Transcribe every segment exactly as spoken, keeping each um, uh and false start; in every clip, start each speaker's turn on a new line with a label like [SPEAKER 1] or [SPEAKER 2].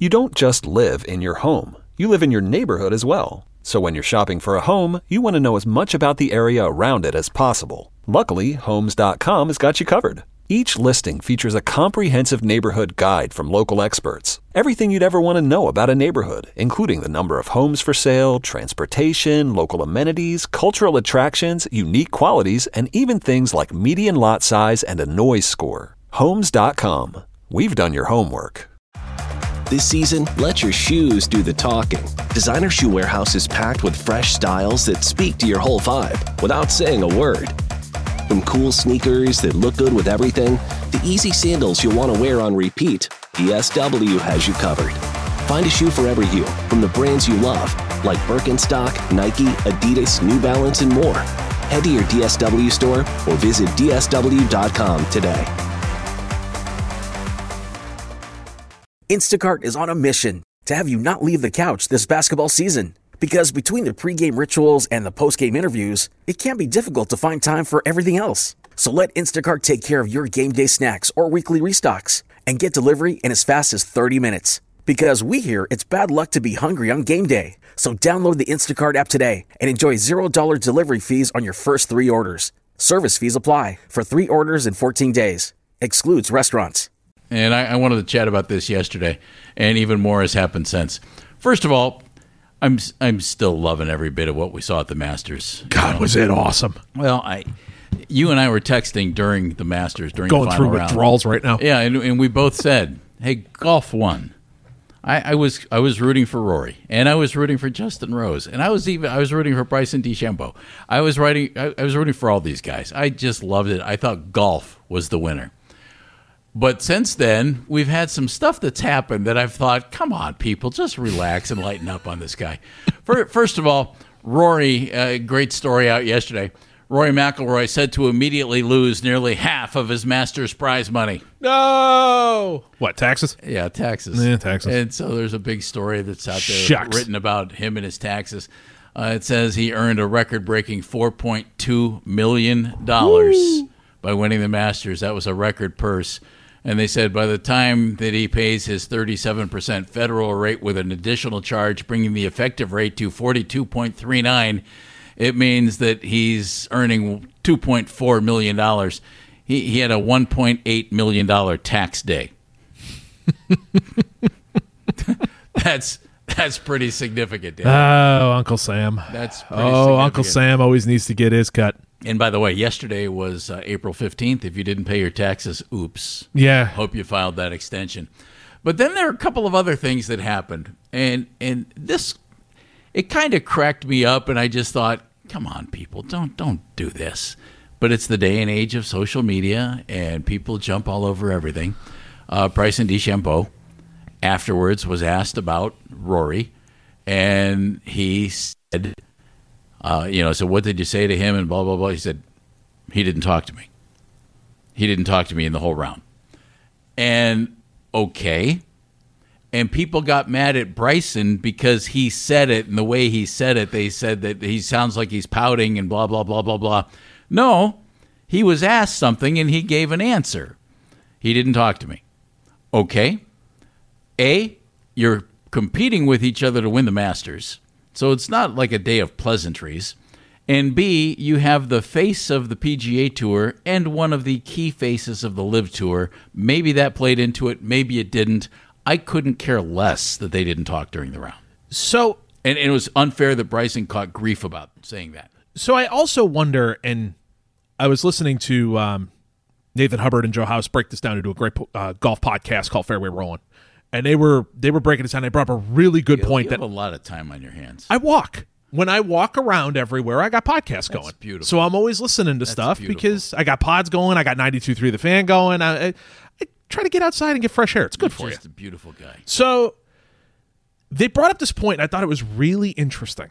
[SPEAKER 1] You don't just live in your home. You live in your neighborhood as well. So when you're shopping for a home, you want to know as much about the area around it as possible. Luckily, Homes dot com has got you covered. Each listing features a comprehensive neighborhood guide from local experts. Everything you'd ever want to know about a neighborhood, including the number of homes for sale, transportation, local amenities, cultural attractions, unique qualities, and even things like median lot size and a noise score. Homes dot com. We've done your homework.
[SPEAKER 2] This season, let your shoes do the talking. Designer Shoe Warehouse is packed with fresh styles that speak to your whole vibe without saying a word. From cool sneakers that look good with everything, to easy sandals you'll want to wear on repeat, D S W has you covered. Find a shoe for every you from the brands you love, like Birkenstock, Nike, Adidas, New Balance, and more. Head to your D S W store or visit D S W dot com today.
[SPEAKER 3] Instacart is on a mission to have you not leave the couch this basketball season. Because between the pregame rituals and the postgame interviews, it can be difficult to find time for everything else. So let Instacart take care of your game day snacks or weekly restocks and get delivery in as fast as thirty minutes. Because we hear it's bad luck to be hungry on game day. So download the Instacart app today and enjoy zero dollars delivery fees on your first three orders. Service fees apply for three orders in fourteen days. Excludes restaurants.
[SPEAKER 4] And I, I wanted to chat about this yesterday, and even more has happened since. First of all, I'm I'm still loving every bit of what we saw at the Masters.
[SPEAKER 5] God, you know? Was it awesome?
[SPEAKER 4] Well, I, you and I were texting during the Masters, during
[SPEAKER 5] Going
[SPEAKER 4] the final
[SPEAKER 5] through
[SPEAKER 4] round.
[SPEAKER 5] withdrawals right now.
[SPEAKER 4] Yeah, and, and we both said, hey, golf won. I, I was I was rooting for Rory, and I was rooting for Justin Rose, and I was even I was rooting for Bryson DeChambeau. I was writing I, I was rooting for all these guys. I just loved it. I thought golf was the winner. But since then, we've had some stuff that's happened that I've thought, come on, people, just relax and lighten up on this guy. First of all, Rory, uh, great story out yesterday. Rory McIlroy said to immediately lose nearly half of his Masters prize money.
[SPEAKER 5] No! What, taxes?
[SPEAKER 4] Yeah, taxes.
[SPEAKER 5] Yeah, taxes.
[SPEAKER 4] And so there's a big story that's out there
[SPEAKER 5] Shucks.
[SPEAKER 4] written about him and his taxes. Uh, it says he earned a record-breaking four point two million dollars Woo. by winning the Masters. That was a record purse. And they said by the time that he pays his thirty-seven percent federal rate with an additional charge, bringing the effective rate to forty-two point three nine, it means that he's earning two point four million dollars. He, he had a one point eight million dollars tax day. that's that's pretty significant, Dan.
[SPEAKER 5] Oh, Uncle Sam.
[SPEAKER 4] That's pretty
[SPEAKER 5] Oh,
[SPEAKER 4] significant.
[SPEAKER 5] Uncle Sam always needs to get his cut.
[SPEAKER 4] And by the way, yesterday was uh, April fifteenth. If you didn't pay your taxes, oops.
[SPEAKER 5] Yeah.
[SPEAKER 4] Hope you filed that extension. But then there are a couple of other things that happened. And and this, it kind of cracked me up, and I just thought, come on, people, don't don't do this. But it's the day and age of social media, and people jump all over everything. Uh, Bryson DeChambeau afterwards was asked about Rory, and he said... Uh, you know, so what did you say to him and blah, blah, blah. He said, he didn't talk to me. He didn't talk to me in the whole round. And, okay. And people got mad at Bryson because he said it, and the way he said it, they said that he sounds like he's pouting and blah, blah, blah, blah, blah. No, he was asked something, and he gave an answer. He didn't talk to me. Okay. A, you're competing with each other to win the Masters. So it's not like a day of pleasantries. And B, you have the face of the P G A Tour and one of the key faces of the LIV Tour. Maybe that played into it. Maybe it didn't. I couldn't care less that they didn't talk during the round.
[SPEAKER 5] So,
[SPEAKER 4] and, and it was unfair that Bryson caught grief about saying that.
[SPEAKER 5] So I also wonder, and I was listening to um, Nathan Hubbard and Joe House break this down into a great uh, golf podcast called Fairway Rolling. And they were they were breaking it down. They brought up a really good
[SPEAKER 4] you,
[SPEAKER 5] point.
[SPEAKER 4] You
[SPEAKER 5] that
[SPEAKER 4] have a lot of time on your hands.
[SPEAKER 5] I walk. When I walk around everywhere, I got podcasts going.
[SPEAKER 4] That's beautiful.
[SPEAKER 5] So I'm always listening to
[SPEAKER 4] That's
[SPEAKER 5] stuff
[SPEAKER 4] beautiful.
[SPEAKER 5] because I got pods going. I got ninety-two point three The Fan going. I, I, I try to get outside and get fresh air. It's good
[SPEAKER 4] You're
[SPEAKER 5] for
[SPEAKER 4] just
[SPEAKER 5] you.
[SPEAKER 4] a beautiful guy.
[SPEAKER 5] So they brought up this point, and I thought it was really interesting.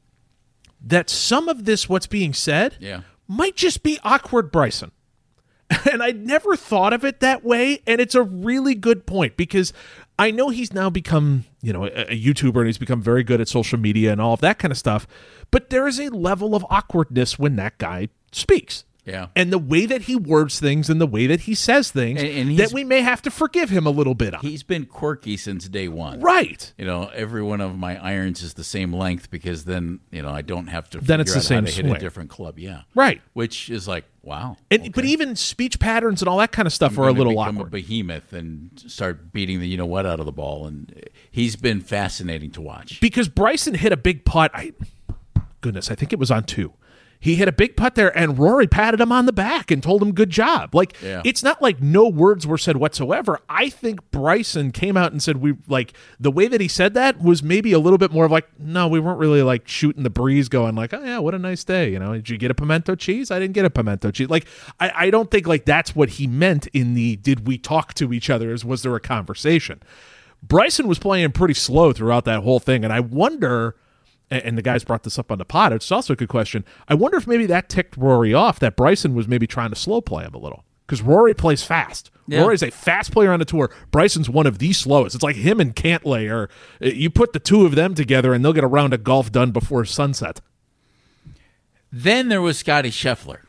[SPEAKER 5] That some of this, what's being said,
[SPEAKER 4] yeah.
[SPEAKER 5] might just be awkward Bryson. And I never thought of it that way, and it's a really good point because I know he's now become, you know, a, a YouTuber and he's become very good at social media and all of that kind of stuff, but there is a level of awkwardness when that guy speaks.
[SPEAKER 4] Yeah.
[SPEAKER 5] And the way that he words things and the way that he says things
[SPEAKER 4] and, and
[SPEAKER 5] that we may have to forgive him a little bit on.
[SPEAKER 4] He's been quirky since day one.
[SPEAKER 5] Right.
[SPEAKER 4] You know, every one of my irons is the same length because then, you know, I don't have to
[SPEAKER 5] then
[SPEAKER 4] figure
[SPEAKER 5] it's the
[SPEAKER 4] out
[SPEAKER 5] same
[SPEAKER 4] how to hit
[SPEAKER 5] swing.
[SPEAKER 4] a different club. Yeah.
[SPEAKER 5] Right.
[SPEAKER 4] Which is like, wow.
[SPEAKER 5] And,
[SPEAKER 4] okay.
[SPEAKER 5] But even speech patterns and all that kind of stuff
[SPEAKER 4] I'm
[SPEAKER 5] are a
[SPEAKER 4] gonna
[SPEAKER 5] little
[SPEAKER 4] become
[SPEAKER 5] awkward.
[SPEAKER 4] a behemoth and start beating the you know what out of the ball. And he's been fascinating to watch.
[SPEAKER 5] Because Bryson hit a big putt. I, goodness, I think it was on two. He hit a big putt there, and Rory patted him on the back and told him good job. Like,
[SPEAKER 4] yeah.
[SPEAKER 5] It's not like no words were said whatsoever. I think Bryson came out and said, we like, the way that he said that was maybe a little bit more of like, no, we weren't really like shooting the breeze going like, oh, yeah, what a nice day. You know, did you get a pimento cheese? I didn't get a pimento cheese. Like, I, I don't think like that's what he meant in the, did we talk to each other? Is was there a conversation? Bryson was playing pretty slow throughout that whole thing, and I wonder, and the guys brought this up on the pod, it's also a good question, I wonder if maybe that ticked Rory off, that Bryson was maybe trying to slow play him a little, because Rory plays fast.
[SPEAKER 4] Yeah.
[SPEAKER 5] Rory's a fast player on the tour. Bryson's one of the slowest. It's like him and Cantlay, or you put the two of them together and they'll get a round of golf done before sunset.
[SPEAKER 4] Then there was Scotty Scheffler,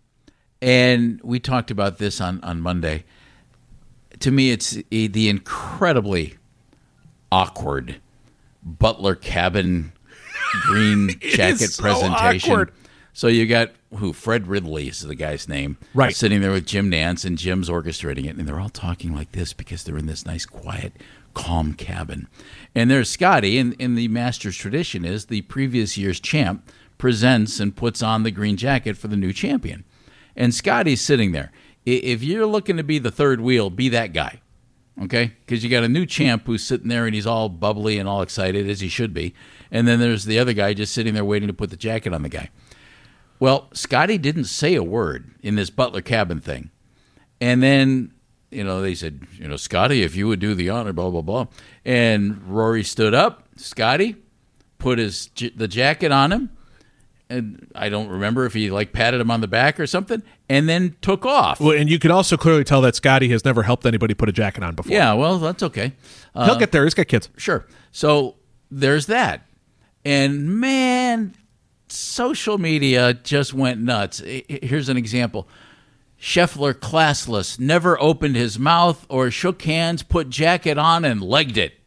[SPEAKER 4] and we talked about this on, on Monday. To me, it's the incredibly awkward Butler cabin green jacket
[SPEAKER 5] so
[SPEAKER 4] presentation.
[SPEAKER 5] awkward.
[SPEAKER 4] So you got who? Fred Ridley is the guy's name.
[SPEAKER 5] Right.
[SPEAKER 4] Sitting there with Jim Nance, and Jim's orchestrating it, and they're all talking like this because they're in this nice, quiet, calm cabin. And there's Scotty, and in the Masters tradition is the previous year's champ presents and puts on the green jacket for the new champion. And Scotty's sitting there. If you're looking to be the third wheel, be that guy. Okay? Because you got a new champ who's sitting there and he's all bubbly and all excited, as he should be. And then there's the other guy just sitting there waiting to put the jacket on the guy. Well, Scotty didn't say a word in this Butler cabin thing. And then, you know, they said, you know, Scotty, if you would do the honor, blah, blah, blah. And Rory stood up. Scotty put his the jacket on him. And I don't remember if he, like, patted him on the back or something, and then took off.
[SPEAKER 5] Well, and you can also clearly tell that Scotty has never helped anybody put a jacket on before.
[SPEAKER 4] Yeah, well, that's okay. Uh,
[SPEAKER 5] He'll get there. He's got kids.
[SPEAKER 4] Sure. So there's that. And, man, social media just went nuts. Here's an example. Scheffler, classless, never opened his mouth or shook hands, put jacket on, and legged it.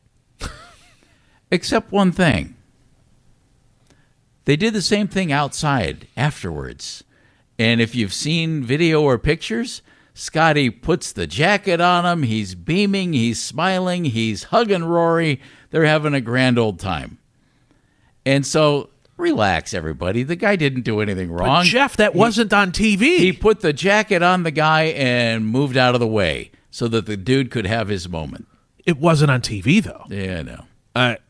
[SPEAKER 4] Except one thing. They did the same thing outside afterwards. And if you've seen video or pictures, Scotty puts the jacket on him. He's beaming. He's smiling. He's hugging Rory. They're having a grand old time. And so, relax, everybody. The guy didn't do anything wrong.
[SPEAKER 5] But Jeff, that
[SPEAKER 4] he,
[SPEAKER 5] wasn't on T V.
[SPEAKER 4] He put the jacket on the guy and moved out of the way so that the dude could have his moment.
[SPEAKER 5] It wasn't on T V, though.
[SPEAKER 4] Yeah, I know.
[SPEAKER 5] I,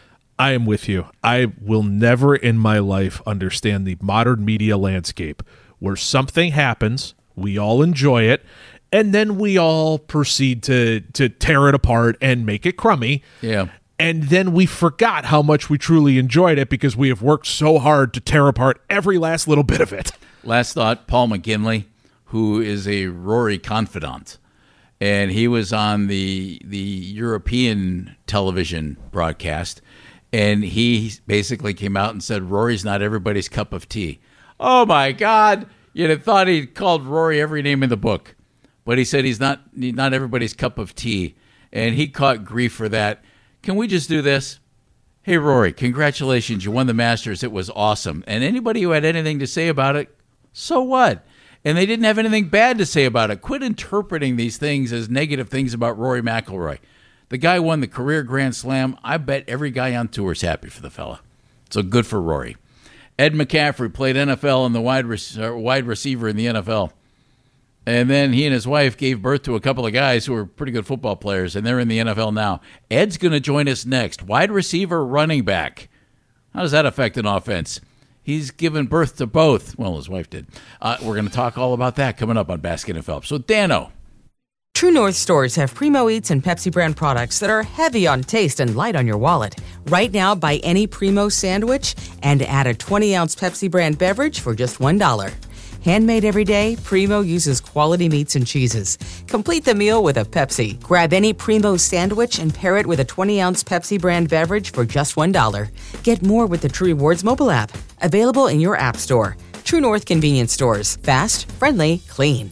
[SPEAKER 5] I am with you. I will never in my life understand the modern media landscape where something happens, we all enjoy it, and then we all proceed to to tear it apart and make it crummy.
[SPEAKER 4] Yeah.
[SPEAKER 5] And then we forgot how much we truly enjoyed it because we have worked so hard to tear apart every last little bit of it.
[SPEAKER 4] Last thought, Paul McGinley, who is a Rory confidant, and he was on the the European television broadcast, and he basically came out and said, Rory's not everybody's cup of tea. Oh, my God. You'd have thought he'd called Rory every name in the book. But he said he's not he's not everybody's cup of tea, and he caught grief for that. Can we just do this? Hey, Rory, congratulations. You won the Masters. It was awesome. And anybody who had anything to say about it, so what? And they didn't have anything bad to say about it. Quit interpreting these things as negative things about Rory McIlroy. The guy won the career Grand Slam. I bet every guy on tour is happy for the fella. So good for Rory. Ed McCaffrey played N F L and the wide, rec- wide receiver in the N F L. And then he and his wife gave birth to a couple of guys who were pretty good football players, and they're in the N F L now. Ed's going to join us next. Wide receiver, running back. How does that affect an offense? He's given birth to both. Well, his wife did. Uh, we're going to talk all about that coming up on Baskin and Phelps. So, Dano.
[SPEAKER 6] True North stores have Primo Eats and Pepsi brand products that are heavy on taste and light on your wallet. Right now, buy any Primo sandwich and add a twenty-ounce Pepsi brand beverage for just one dollar. Handmade every day, Primo uses quality meats and cheeses. Complete the meal with a Pepsi. Grab any Primo sandwich and pair it with a twenty-ounce Pepsi brand beverage for just one dollar. Get more with the True Rewards mobile app. Available in your app store. True North Convenience Stores. Fast, friendly, clean.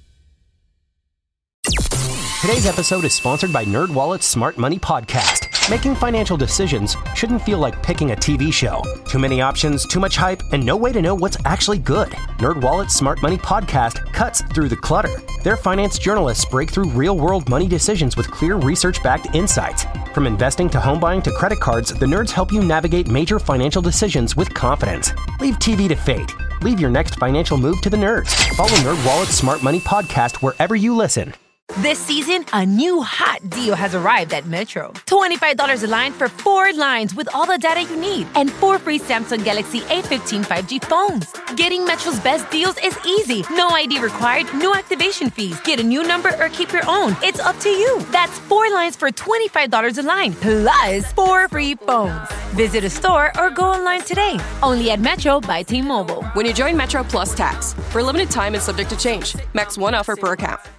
[SPEAKER 7] Today's episode is sponsored by NerdWallet's Smart Money Podcast. Making financial decisions shouldn't feel like picking a T V show. Too many options, too much hype, and no way to know what's actually good. NerdWallet's Smart Money Podcast cuts through the clutter. Their finance journalists break through real-world money decisions with clear research-backed insights. From investing to home buying to credit cards, the nerds help you navigate major financial decisions with confidence. Leave T V to fate. Leave your next financial move to the nerds. Follow NerdWallet's Smart Money Podcast wherever you listen.
[SPEAKER 8] This season, a new hot deal has arrived at Metro. twenty-five dollars a line for four lines with all the data you need and four free Samsung Galaxy A fifteen five G phones. Getting Metro's best deals is easy. No I D required, no activation fees. Get a new number or keep your own. It's up to you. That's four lines for twenty-five dollars a line, plus four free phones. Visit a store or go online today. Only at Metro by T-Mobile.
[SPEAKER 9] When you join Metro Plus Tax. For a limited time and subject to change. Max one offer per account.